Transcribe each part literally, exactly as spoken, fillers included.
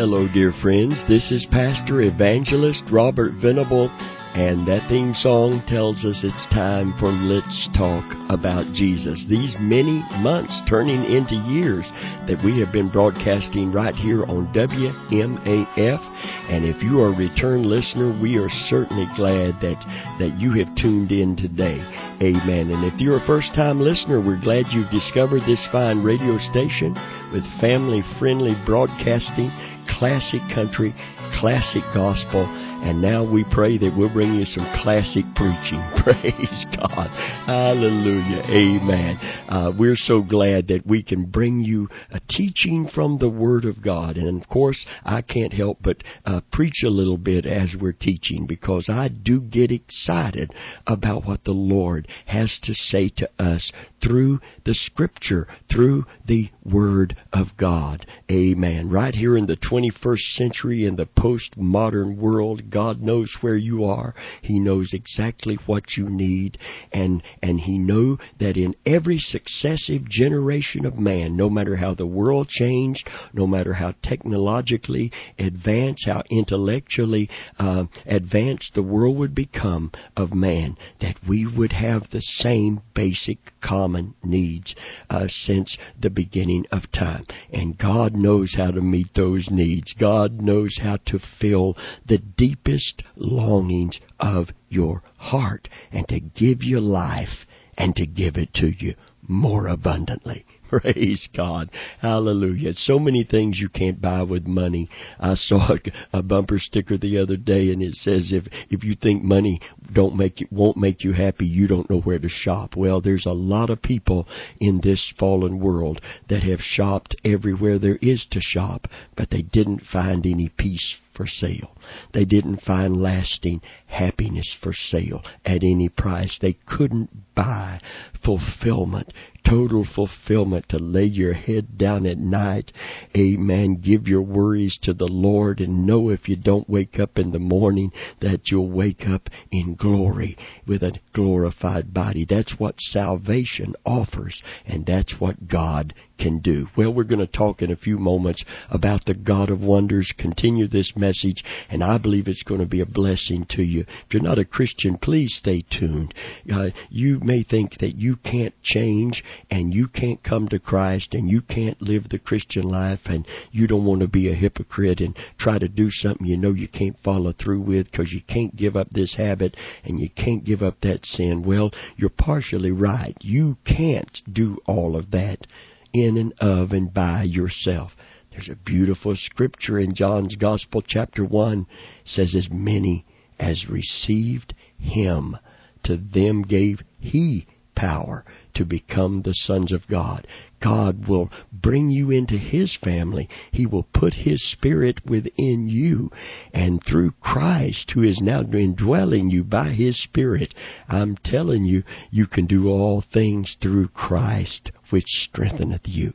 Hello, dear friends. This is Pastor Evangelist Robert Venable, and that theme song tells us it's time for Let's Talk About Jesus. These many months turning into years that we have been broadcasting right here on W M A F, and if you are a return listener, we are certainly glad that, that you have tuned in today. Amen. And if you're a first-time listener, we're glad you've discovered this fine radio station with family-friendly broadcasting, classic country, classic gospel, and now we pray that we'll bring you some classic preaching. Praise God. Hallelujah. Amen. Uh, we're so glad that we can bring you a teaching from the Word of God. And, of course, I can't help but uh, preach a little bit as we're teaching, because I do get excited about what the Lord has to say to us through the Scripture, through the Word of God. Amen. Right here in the twenty-first century, in the postmodern world, God knows where you are. He knows exactly what you need. And, and He knows that in every successive generation of man, no matter how the world changed, no matter how technologically advanced, how intellectually uh, advanced the world would become of man, that we would have the same basic common needs uh, since the beginning of time. And God knows how to meet those needs. God knows how to fill the deepest longings of your heart, and to give you life, and to give it to you more abundantly. Praise God. Hallelujah. So many things you can't buy with money. I saw a, a bumper sticker the other day, and it says, if if you think money don't make you, won't make you happy, you don't know where to shop. Well, there's a lot of people in this fallen world that have shopped everywhere there is to shop, but they didn't find any peace for sale. They didn't find lasting happiness for sale at any price. They couldn't buy fulfillment, total fulfillment, to lay your head down at night. Amen. Give your worries to the Lord, and know if you don't wake up in the morning that you'll wake up in glory with a glorified body. That's what salvation offers, and that's what God can do. Well, we're going to talk in a few moments about the God of wonders. Continue this message, and I believe it's going to be a blessing to you. If you're not a Christian, please stay tuned. Uh, you may think that you can't change, and you can't come to Christ, and you can't live the Christian life, and you don't want to be a hypocrite and try to do something you know you can't follow through with because you can't give up this habit and you can't give up that sin. Well, you're partially right. You can't do all of that in and of and by yourself. There's a beautiful scripture in John's Gospel, chapter one, says, as many as received Him, to them gave He power to become the sons of God. God will bring you into His family. He will put His Spirit within you. And through Christ, who is now indwelling you by His Spirit, I'm telling you, you can do all things through Christ, which strengtheneth you.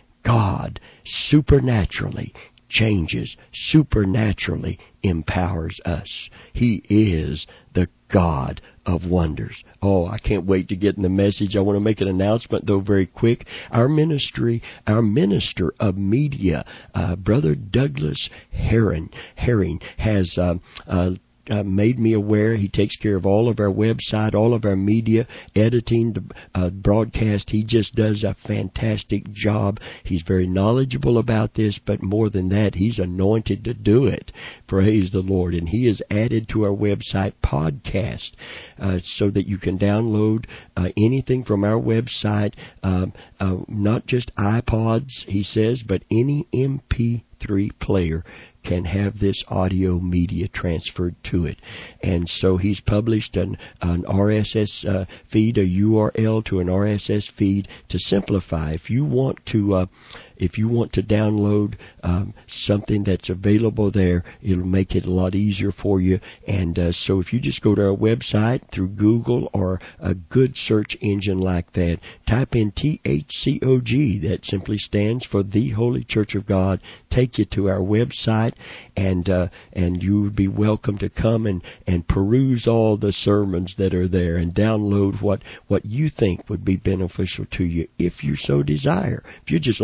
God supernaturally changes, supernaturally empowers us. He is the God of wonders. Oh, I can't wait to get in the message. I want to make an announcement, though, very quick. Our ministry, our minister of media, uh, Brother Douglas Herring, Herring has um, uh, Uh, made me aware. He takes care of all of our website, all of our media, editing, the uh, broadcast. He just does a fantastic job. He's very knowledgeable about this, but more than that, he's anointed to do it. Praise the Lord. And he has added to our website podcast uh, so that you can download uh, anything from our website, uh, uh, not just iPods, he says, but any M P three player can have this audio media transferred to it. And so he's published an, an R S S uh, feed, a U R L to an R S S feed to simplify. If you want to uh, if you want to download um, something that's available there, it'll make it a lot easier for you. And uh, so if you just go to our website through Google or a good search engine like that, type in T H C O G, that simply stands for The Holy Church of God, take you to our website, and uh, and you would be welcome to come and, and peruse all the sermons that are there and download what, what you think would be beneficial to you if you so desire. If you'd just like to learn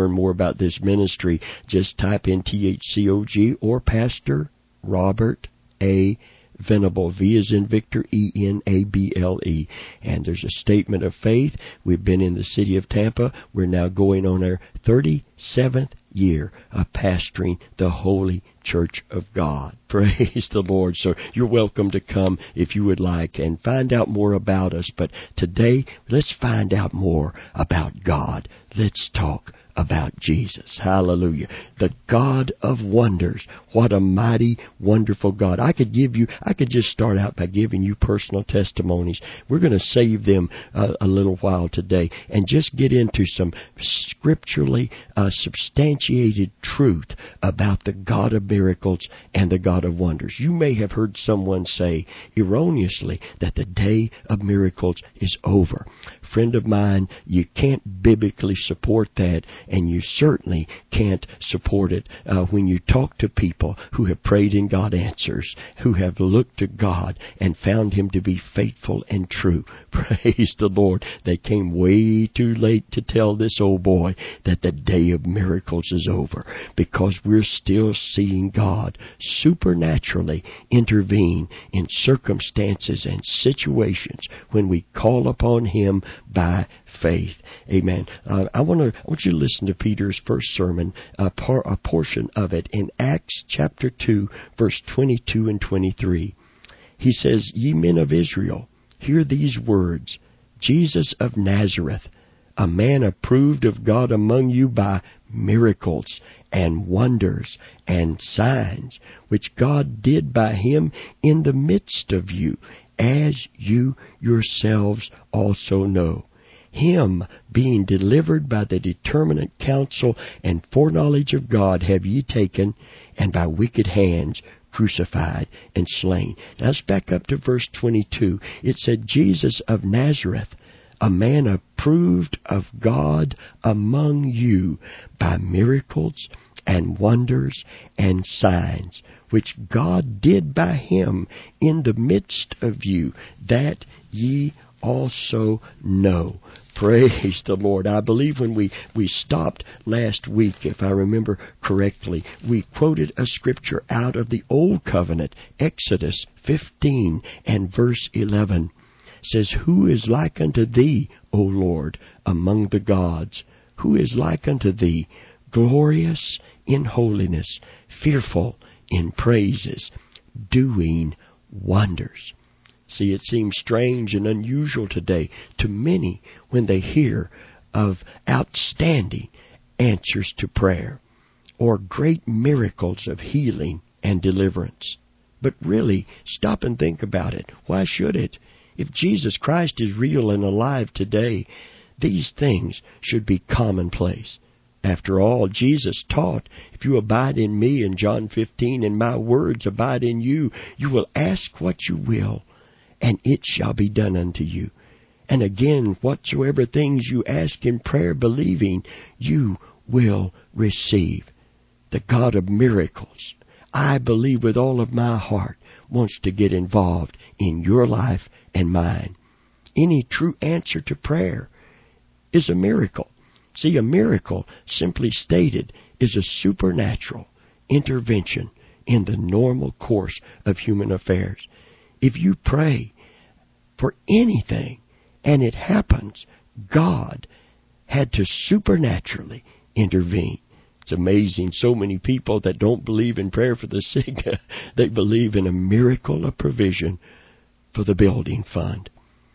learn more about this ministry, just type in T H C O G or Pastor Robert A. Venable, V as in Victor, E N A B L E. And there's a statement of faith. We've been in the city of Tampa. We're now going on our thirty-seventh year of pastoring the Holy Church of God. Praise the Lord. So you're welcome to come if you would like and find out more about us. But today, let's find out more about God. Let's talk about Jesus. Hallelujah. The God of wonders. What a mighty, wonderful God. I could give you, I could just start out by giving you personal testimonies. We're going to save them uh, a little while today and just get into some scripturally uh, substantiated truth about the God of miracles and the God of wonders. You may have heard someone say erroneously that the day of miracles is over. Friend of mine, you can't biblically support that, and you certainly can't support it uh, when you talk to people who have prayed and God answers, who have looked to God and found Him to be faithful and true. Praise the Lord. They came way too late to tell this old boy that the day of miracles is over, because we're still seeing God supernaturally intervene in circumstances and situations when we call upon Him by faith. Amen. Uh, I want to. I want you to listen to Peter's first sermon, uh, par, a portion of it in Acts chapter two, verse twenty-two and twenty-three. He says, "Ye men of Israel, hear these words: Jesus of Nazareth, a man approved of God among you by miracles and wonders and signs, which God did by Him in the midst of you, as you yourselves also know. Him being delivered by the determinate counsel and foreknowledge of God have ye taken, and by wicked hands crucified and slain." Now let's back up to verse twenty-two. It said, "Jesus of Nazareth, a man approved of God among you by miracles and wonders and signs, which God did by Him in the midst of you, that ye also know." Praise the Lord. I believe when we, we stopped last week, if I remember correctly, we quoted a scripture out of the Old Covenant, Exodus fifteen and verse eleven. It says, "Who is like unto thee, O Lord, among the gods? Who is like unto thee, glorious in holiness, fearful in praises, doing wonders?" See, it seems strange and unusual today to many when they hear of outstanding answers to prayer or great miracles of healing and deliverance. But really, stop and think about it. Why should it? If Jesus Christ is real and alive today, these things should be commonplace. After all, Jesus taught, "If you abide in me," in John fifteen, "and my words abide in you, you will ask what you will, and it shall be done unto you. And again, whatsoever things you ask in prayer, believing, you will receive." The God of miracles, I believe with all of my heart, wants to get involved in your life and mine. Any true answer to prayer is a miracle. See, a miracle, simply stated, is a supernatural intervention in the normal course of human affairs. If you pray for anything and it happens, God had to supernaturally intervene. It's amazing. So many people that don't believe in prayer for the sick, they believe in a miracle of provision for the building fund,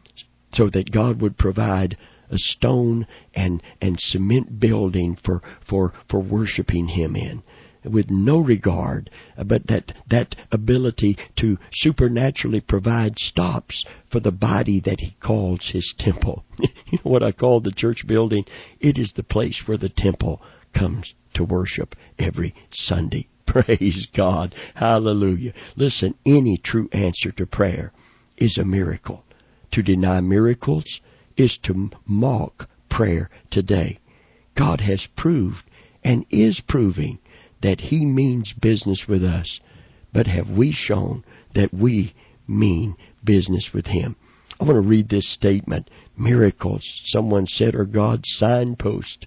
so that God would provide a stone and, and cement building for, for, for worshiping Him in, with no regard, but that, that ability to supernaturally provide stops for the body that He calls His temple. You know what I call the church building? It is the place where the temple comes to worship every Sunday. Praise God. Hallelujah. Listen, any true answer to prayer is a miracle. To deny miracles is to mock prayer today. God has proved and is proving that He means business with us. But have we shown that we mean business with Him? I want to read this statement. Miracles, someone said, are God's signpost.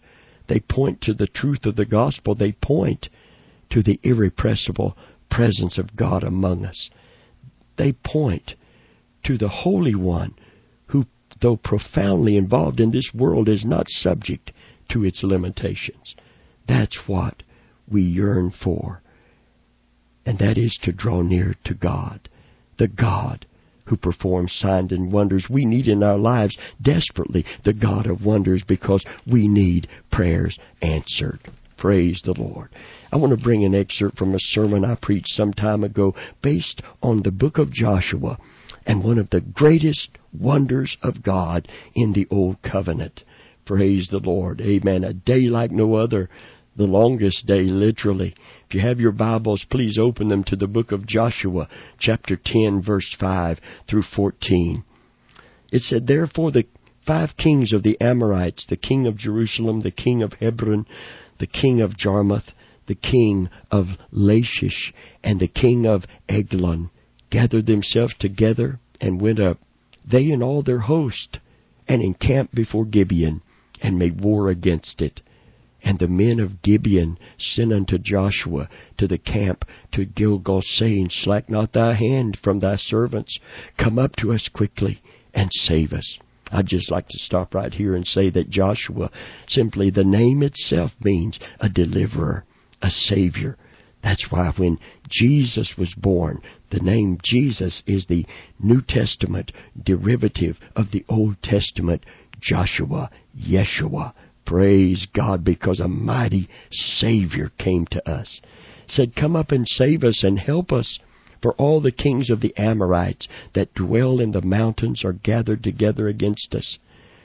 They point to the truth of the gospel. They point to the irrepressible presence of God among us. They point to the Holy One who, though profoundly involved in this world, is not subject to its limitations. That's what we yearn for. And that is to draw near to God, the God who performs signs and wonders we need in our lives desperately, the God of wonders, because we need prayers answered. Praise the Lord. I want to bring an excerpt from a sermon I preached some time ago based on the book of Joshua and one of the greatest wonders of God in the Old Covenant. Praise the Lord. Amen. A day like no other. The longest day, literally. If you have your Bibles, please open them to the book of Joshua, chapter ten, verse five through fourteen. It said, "Therefore the five kings of the Amorites, the king of Jerusalem, the king of Hebron, the king of Jarmuth, the king of Lachish, and the king of Eglon, gathered themselves together and went up, they and all their host, and encamped before Gibeon, and made war against it. And the men of Gibeon sent unto Joshua to the camp to Gilgal, saying, Slack not thy hand from thy servants. Come up to us quickly and save us." I'd just like to stop right here and say that Joshua, simply the name itself, means a deliverer, a Savior. That's why when Jesus was born, the name Jesus is the New Testament derivative of the Old Testament Joshua, Yeshua. Praise God, because a mighty Savior came to us. Said, "Come up and save us and help us, for all the kings of the Amorites that dwell in the mountains are gathered together against us."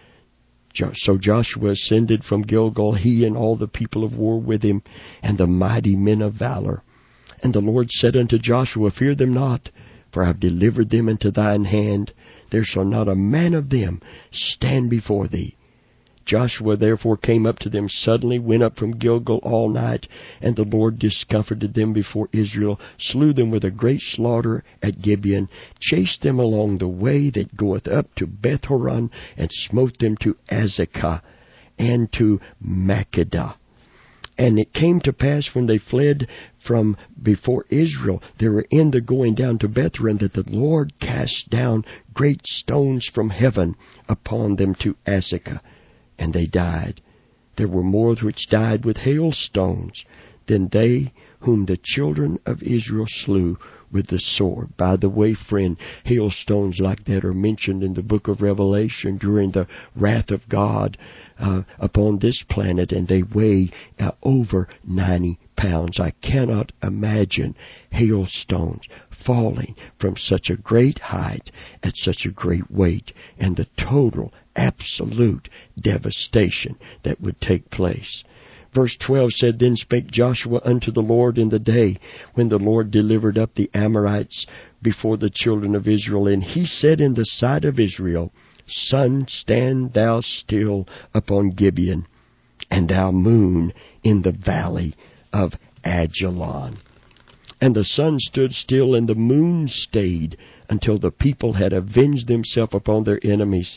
So Joshua ascended from Gilgal, he and all the people of war with him, and the mighty men of valor. And the Lord said unto Joshua, "Fear them not, for I have delivered them into thine hand. There shall not a man of them stand before thee." Joshua therefore came up to them suddenly, went up from Gilgal all night, and the Lord discomfited them before Israel, slew them with a great slaughter at Gibeon, chased them along the way that goeth up to Beth-horon, and smote them to Azekah and to Makkedah. And it came to pass when they fled from before Israel, they were in the going down to Beth-horon, that the Lord cast down great stones from heaven upon them to Azekah. And they died. There were more which died with hailstones than they whom the children of Israel slew with the sword. By the way, friend, hailstones like that are mentioned in the book of Revelation during the wrath of God uh, upon this planet, and they weigh uh, over ninety pounds. I cannot imagine hailstones falling from such a great height at such a great weight, and the total, absolute devastation that would take place. Verse twelve said, "Then spake Joshua unto the Lord in the day when the Lord delivered up the Amorites before the children of Israel. And he said in the sight of Israel, Sun, stand thou still upon Gibeon, and thou moon in the valley of Ajalon. And the sun stood still, and the moon stayed, until the people had avenged themselves upon their enemies.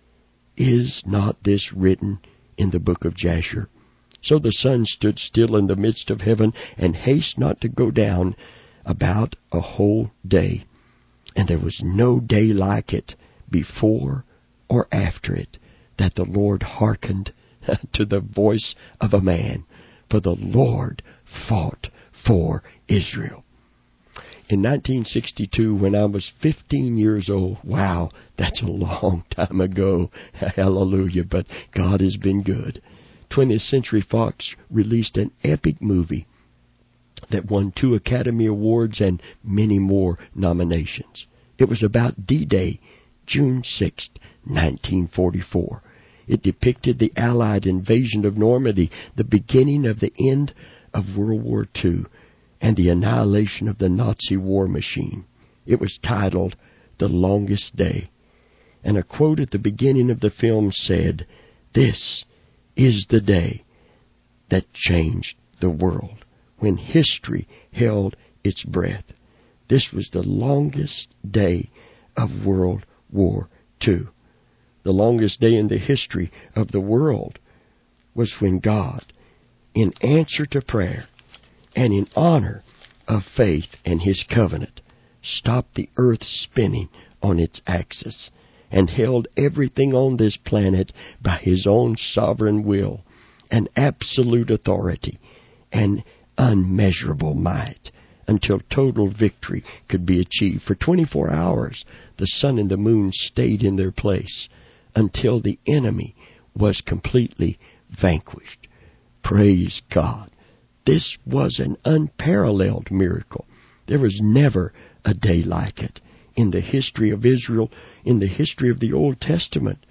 Is not this written in the book of Jasher? So the sun stood still in the midst of heaven, and haste not to go down about a whole day. And there was no day like it before or after it, that the Lord hearkened to the voice of a man. For the Lord fought for Israel." In nineteen sixty-two, when I was fifteen years old, wow, that's a long time ago, hallelujah, but God has been good. twentieth Century Fox released an epic movie that won two Academy Awards and many more nominations. It was about D-Day, June sixth, nineteen forty-four. It depicted the Allied invasion of Normandy, the beginning of the end of World War Two, and the annihilation of the Nazi war machine. It was titled The Longest Day. And a quote at the beginning of the film said, "This is the day that changed the world, when history held its breath." This was the longest day of World War Two. The longest day in the history of the world. was when God, in answer to prayer and in honor of faith and His covenant, stopped the earth spinning on its axis and held everything on this planet by His own sovereign will and absolute authority and unmeasurable might until total victory could be achieved. For twenty-four hours, the sun and the moon stayed in their place until the enemy was completely vanquished. Praise God. This was an unparalleled miracle. There was never a day like it in the history of Israel, in the history of the Old Testament.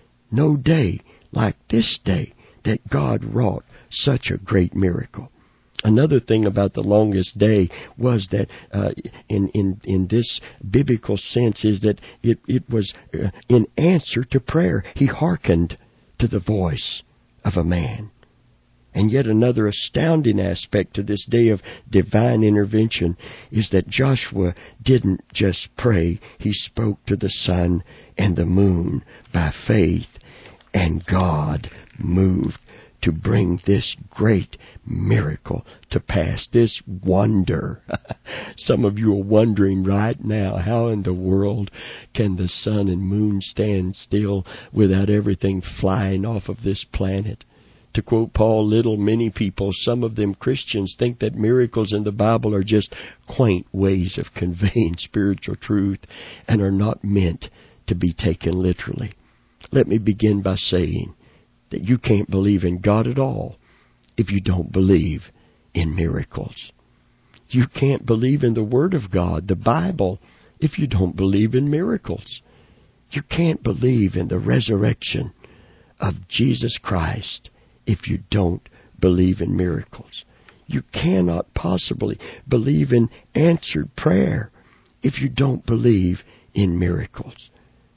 No day like this day that God wrought such a great miracle. Another thing about the longest day was that uh, in, in, in this biblical sense is that it, it was uh, in answer to prayer. He hearkened to the voice of a man. And yet another astounding aspect to this day of divine intervention is that Joshua didn't just pray. He spoke to the sun and the moon by faith, and God moved to bring this great miracle to pass, this wonder. Some of you are wondering right now, how in the world can the sun and moon stand still without everything flying off of this planet? To quote Paul Little, many people, some of them Christians, think that miracles in the Bible are just quaint ways of conveying spiritual truth and are not meant to be taken literally. Let me begin by saying that you can't believe in God at all if you don't believe in miracles. You can't believe in the Word of God, the Bible, if you don't believe in miracles. You can't believe in the resurrection of Jesus Christ if you don't believe in miracles. You cannot possibly believe in answered prayer if you don't believe in miracles.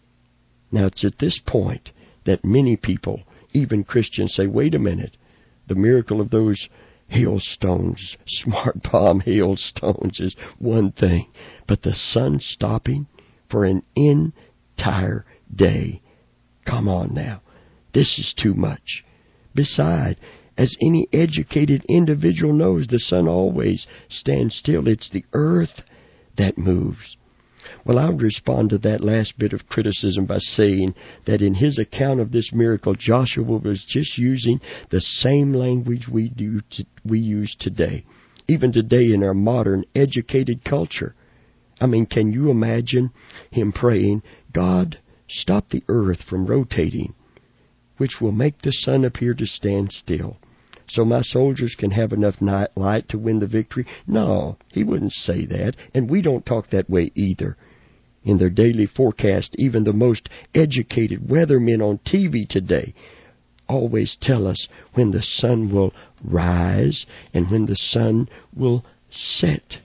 Now, it's at this point that many people, even Christians, say, wait a minute, the miracle of those hailstones, smart bomb hailstones, is one thing, but the sun stopping for an entire day, come on now, this is too much. Besides, as any educated individual knows, the sun always stands still. It's the earth that moves. Well, I would respond to that last bit of criticism by saying that in his account of this miracle, Joshua was just using the same language we do to, we use today, even today in our modern educated culture. I mean, can you imagine him praying, God, stop the earth from rotating, which will make the sun appear to stand still, so my soldiers can have enough night light to win the victory? No, he wouldn't say that, and we don't talk that way either. In their daily forecast, even the most educated weathermen on T V today always tell us when the sun will rise and when the sun will set.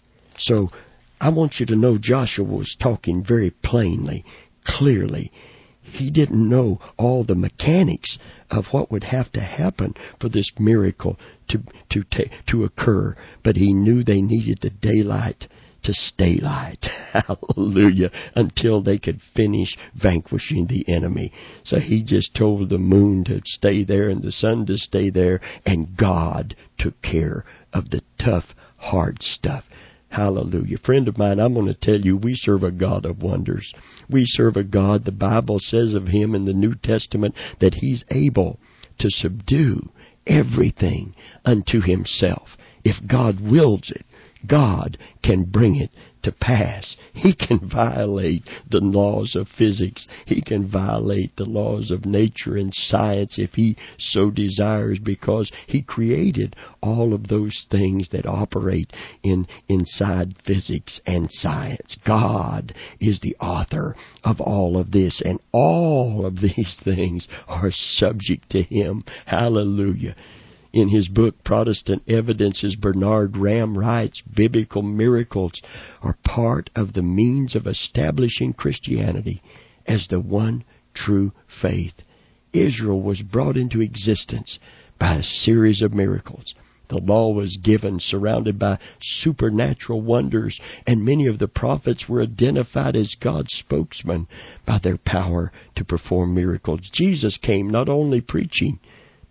So I want you to know Joshua was talking very plainly, clearly. He didn't know all the mechanics of what would have to happen for this miracle to to ta- to occur, but he knew they needed the daylight to stay light. Hallelujah. Until they could finish vanquishing the enemy. So he just told the moon to stay there and the sun to stay there, and God took care of the tough, hard stuff. Hallelujah. Friend of mine, I'm going to tell you, we serve a God of wonders. We serve a God, the Bible says of Him in the New Testament, that He's able to subdue everything unto Himself. If God wills it, God can bring it to pass. He can violate the laws of physics. He can violate the laws of nature and science if He so desires, because He created all of those things that operate in inside physics and science. God is the author of all of this, and all of these things are subject to Him. Hallelujah. In his book, Protestant Evidences, Bernard Ram writes, biblical miracles are part of the means of establishing Christianity as the one true faith. Israel was brought into existence by a series of miracles. The law was given, surrounded by supernatural wonders, and many of the prophets were identified as God's spokesmen by their power to perform miracles. Jesus came not only preaching,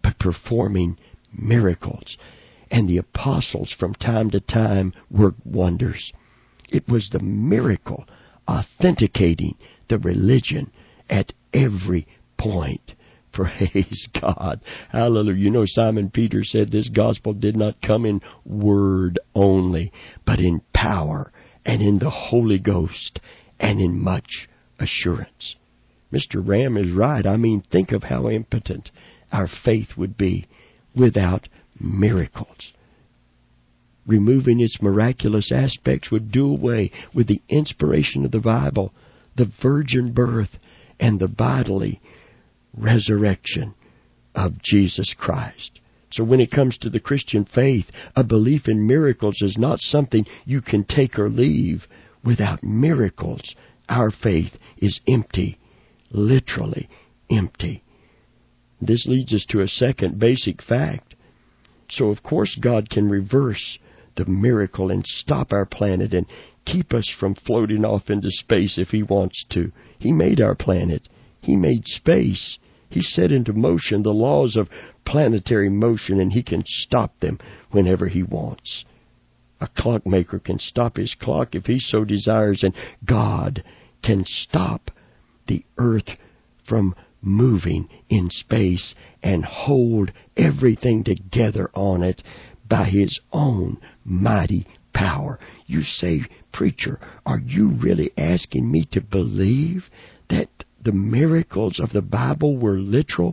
but performing miracles. And the apostles from time to time worked wonders. It was the miracle authenticating the religion at every point. Praise God. Hallelujah. You know, Simon Peter said this gospel did not come in word only, but in power and in the Holy Ghost and in much assurance. Mister Ram is right. I mean, think of how impotent our faith would be without miracles. Removing its miraculous aspects would do away with the inspiration of the Bible, the virgin birth, and the bodily resurrection of Jesus Christ. So when it comes to the Christian faith, a belief in miracles is not something you can take or leave. Without miracles, our faith is empty, literally empty. This leads us to a second basic fact. So of course God can reverse the miracle and stop our planet and keep us from floating off into space if He wants to. He made our planet. He made space. He set into motion the laws of planetary motion, and He can stop them whenever He wants. A clockmaker can stop his clock if he so desires, and God can stop the earth from moving in space and hold everything together on it by His own mighty power. You say, preacher, are you really asking me to believe that the miracles of the Bible were literal?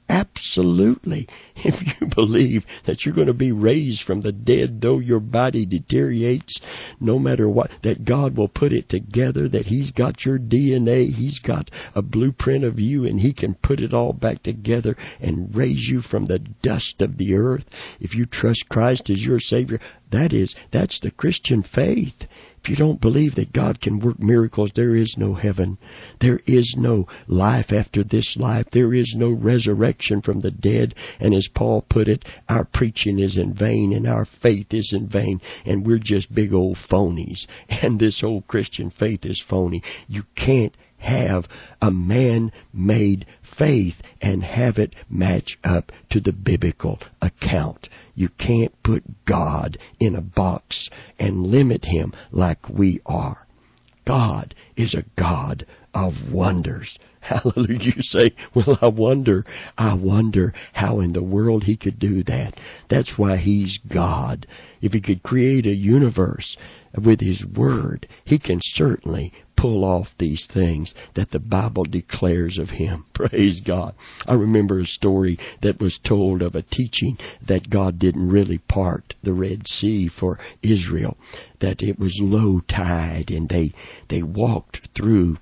Absolutely. If you believe that you're going to be raised from the dead, though your body deteriorates, no matter what, that God will put it together, that He's got your D N A, He's got a blueprint of you, and He can put it all back together and raise you from the dust of the earth. If you trust Christ as your Savior, that is, that's the Christian faith. If you don't believe that God can work miracles, there is no heaven. There is no life after this life. There is no resurrection from the dead. And as Paul put it, our preaching is in vain and our faith is in vain. And we're just big old phonies. And this whole Christian faith is phony. You can't have a man-made faith and have it match up to the biblical account. You can't put God in a box and limit Him like we are. God is a God of wonders. Hallelujah. You say, well, I wonder, I wonder how in the world He could do that. That's why He's God. If He could create a universe with His Word, He can certainly pull off these things that the Bible declares of Him. Praise God. I remember a story that was told of a teaching that God didn't really part the Red Sea for Israel, that it was low tide and they, they walked through.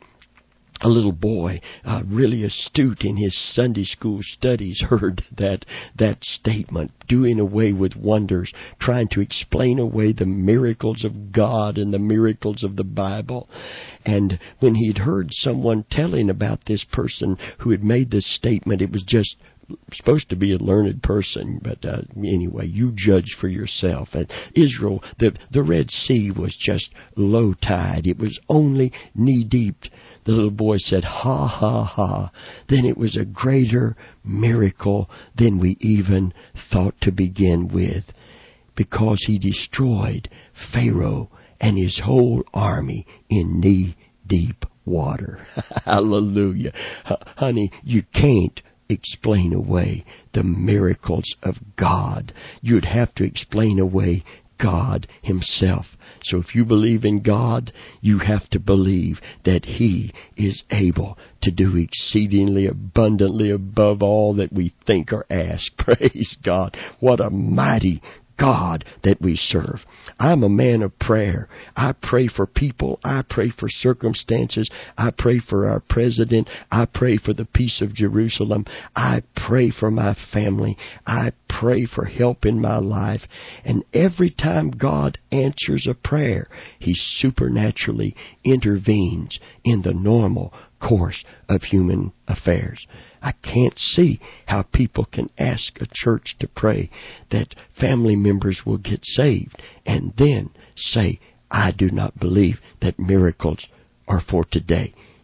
A little boy, uh, really astute in his Sunday school studies, heard that that statement, doing away with wonders, trying to explain away the miracles of God and the miracles of the Bible. And when he'd heard someone telling about this person who had made this statement, it was just supposed to be a learned person, but uh, anyway, you judge for yourself. And Israel, the, the Red Sea was just low tide. It was only knee deep. The little boy said, ha, ha, ha. Then it was a greater miracle than we even thought to begin with, because He destroyed Pharaoh and his whole army in knee-deep water. Hallelujah. H- honey, you can't explain away the miracles of God. You'd have to explain away God Himself. So if you believe in God, you have to believe that He is able to do exceedingly abundantly above all that we think or ask. Praise God. What a mighty God that we serve. I'm a man of prayer. I pray for people. I pray for circumstances. I pray for our president. I pray for the peace of Jerusalem. I pray for my family. I pray for help in my life. And every time God answers a prayer, He supernaturally intervenes in the normal course of human affairs. I can't see how people can ask a church to pray that family members will get saved and then say, I do not believe that miracles are for today.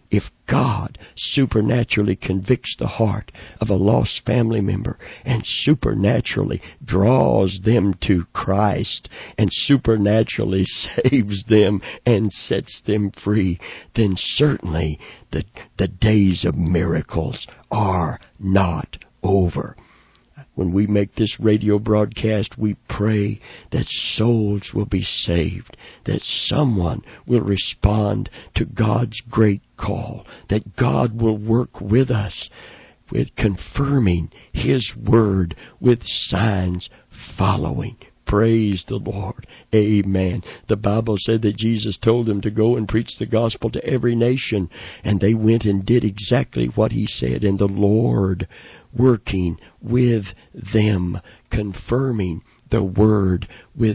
If God supernaturally convicts the heart of a lost family member and supernaturally draws them to Christ and supernaturally saves them and sets them free, then certainly the, the days of miracles are not over. When we make this radio broadcast, we pray that souls will be saved, that someone will respond to God's great call, that God will work with us with confirming His Word with signs following. Praise the Lord. Amen. The Bible said that Jesus told them to go and preach the gospel to every nation, and they went and did exactly what He said. And the Lord working with them, confirming the Word with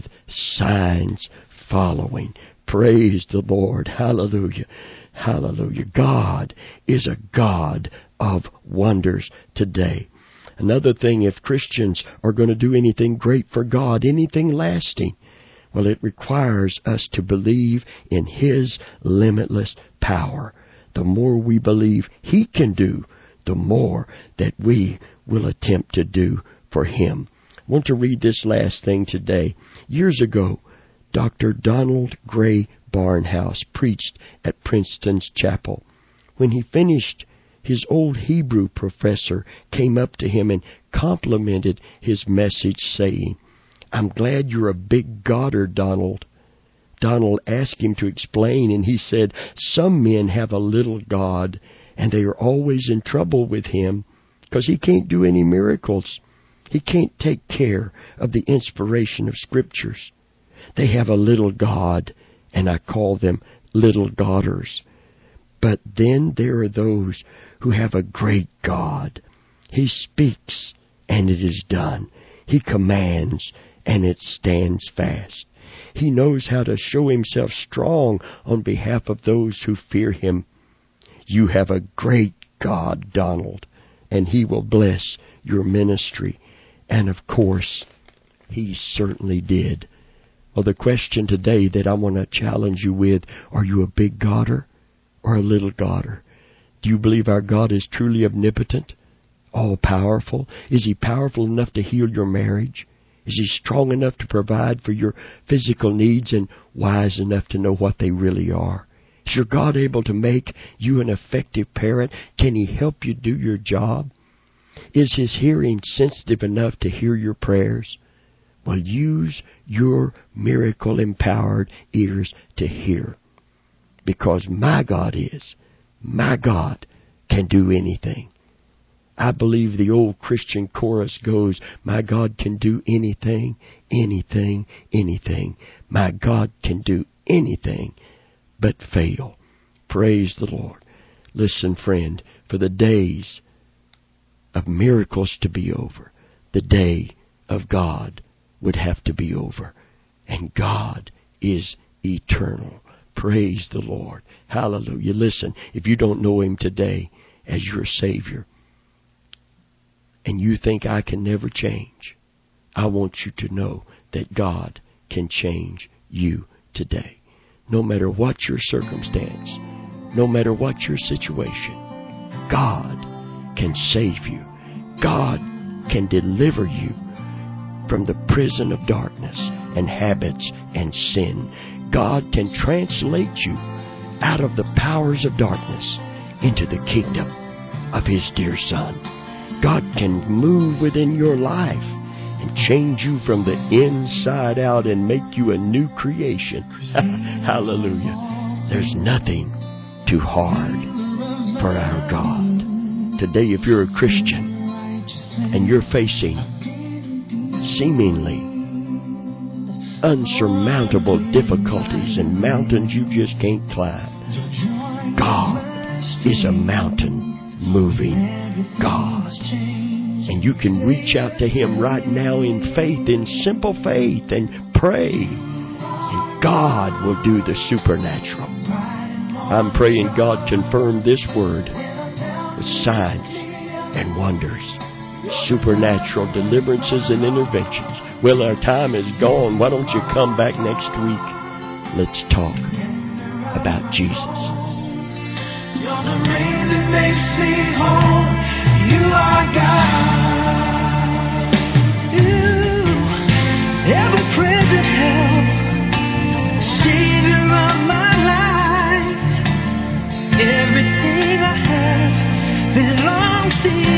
signs following. Praise the Lord. Hallelujah. Hallelujah. God is a God of wonders today. Another thing, if Christians are going to do anything great for God, anything lasting, well, it requires us to believe in His limitless power. The more we believe He can do, the more that we will attempt to do for Him. I want to read this last thing today. Years ago, Doctor Donald Gray Barnhouse preached at Princeton's chapel. When he finished, his old Hebrew professor came up to him and complimented his message, saying, "I'm glad you're a big Godder, Donald." Donald asked him to explain, and he said, "Some men have a little God, and they are always in trouble with Him because He can't do any miracles. He can't take care of the inspiration of Scriptures. They have a little God, and I call them little Godders. But then there are those who have a great God. He speaks, and it is done. He commands, and it stands fast. He knows how to show Himself strong on behalf of those who fear Him. You have a great God, Donald, and He will bless your ministry." And of course, He certainly did. Well, the question today that I want to challenge you with, are you a big Godder or a little Godder? Do you believe our God is truly omnipotent, all-powerful? Is He powerful enough to heal your marriage? Is He strong enough to provide for your physical needs and wise enough to know what they really are? Is your God able to make you an effective parent? Can He help you do your job? Is His hearing sensitive enough to hear your prayers? Well, use your miracle-empowered ears to hear. Because my God is, my God can do anything. I believe the old Christian chorus goes, "My God can do anything, anything, anything. My God can do anything but fail." Praise the Lord. Listen, friend, for the days of miracles to be over, the day of God would have to be over. And God is eternal. Praise the Lord. Hallelujah. Listen, if you don't know Him today as your Savior, and you think I can never change, I want you to know that God can change you today. No matter what your circumstance, no matter what your situation, God can save you. God can deliver you from the prison of darkness and habits and sin. God can translate you out of the powers of darkness into the kingdom of His dear Son. God can move within your life and change you from the inside out and make you a new creation. Hallelujah. There's nothing too hard for our God. Today, if you're a Christian and you're facing seemingly unsurmountable difficulties and mountains you just can't climb, God is a mountain-moving God. And you can reach out to Him right now in faith, in simple faith, and pray. And God will do the supernatural. I'm praying God confirm this word with signs and wonders, supernatural deliverances and interventions. Well, our time is gone. Why don't you come back next week? Let's talk about Jesus. You're the rain that makes me whole. You are God. You, ever-present help, Savior of my life. Everything I have belongs to you.